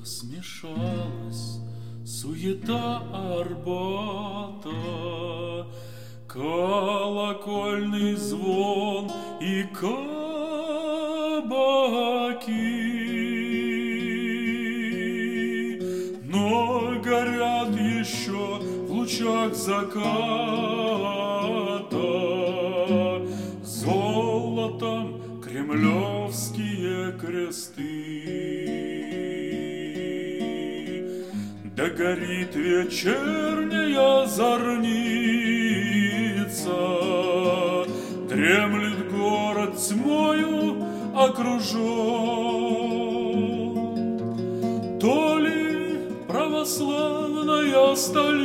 смешалась суета Арбата, колокольный звон и кабаки, но горят еще в лучах заката золотом кремлевские кресты. Да горит вечерняя зорница, дремлет город тьмою окружен. То ли православная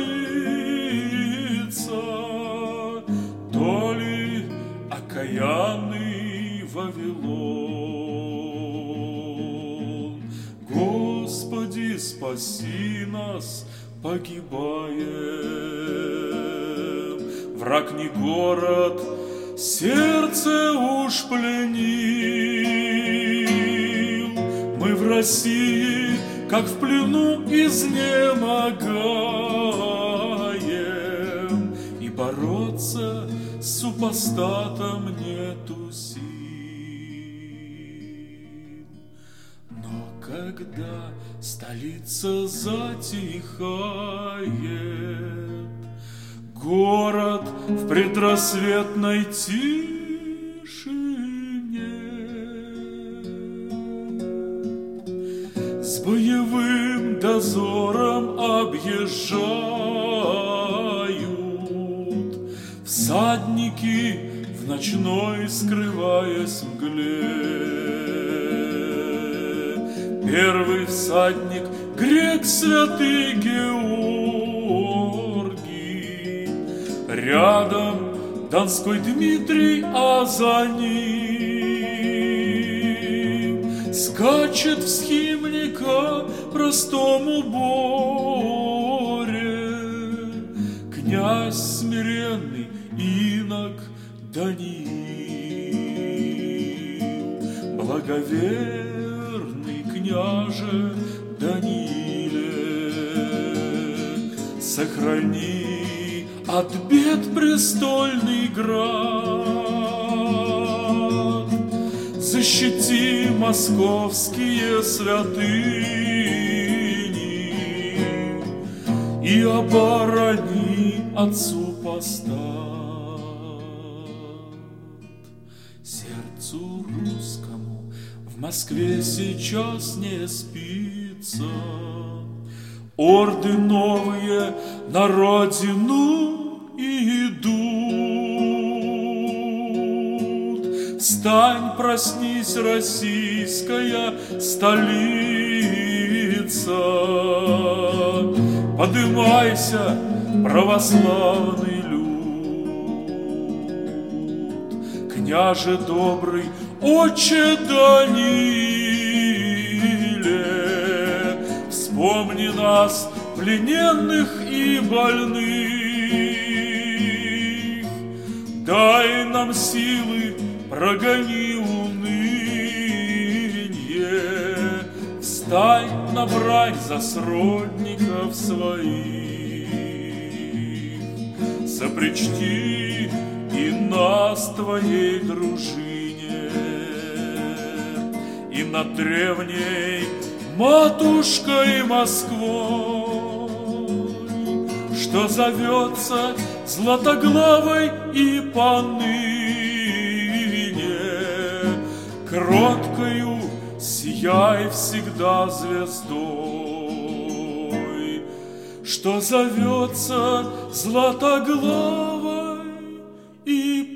столица, то ли окаянный Вавилон. Господи, спаси нас, погибаем. Враг не город, сердце уж пленил. Мы в России, как в плену, изнемогаем, и бороться с супостатом нету сил. Но когда столица затихает, город в предрассветной тишине, с боевым дозором объезжают всадники в ночной, скрываясь в мгле. Первый всадник — грек святый Георгий, рядом Донской Дмитрий, а за ним скачет в схимника простому Боре князь смиренный инок Даниил. Благоверный княже Данииле, сохрани от бед престольный град, защити московские святыни и оборони от супостат. Сердцу русскому в Москве сейчас не спится, орды новые на родину идут. Встань, проснись, российская столица, подымайся, православный люд. Княже добрый, отче Данииле, вспомни нас, плененных и больных, дай нам силы, прогони уныние, встань на брань за сродников своих, сопричти и нас твоей дружине, и над древней матушкой Москвой, что зовется Златоглавой и поныне кроткою сияй всегда звездой, что зовется Златоглавой и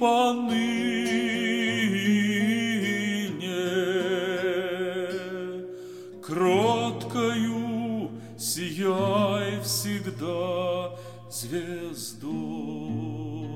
поныне кроткою сияй всегда звездой.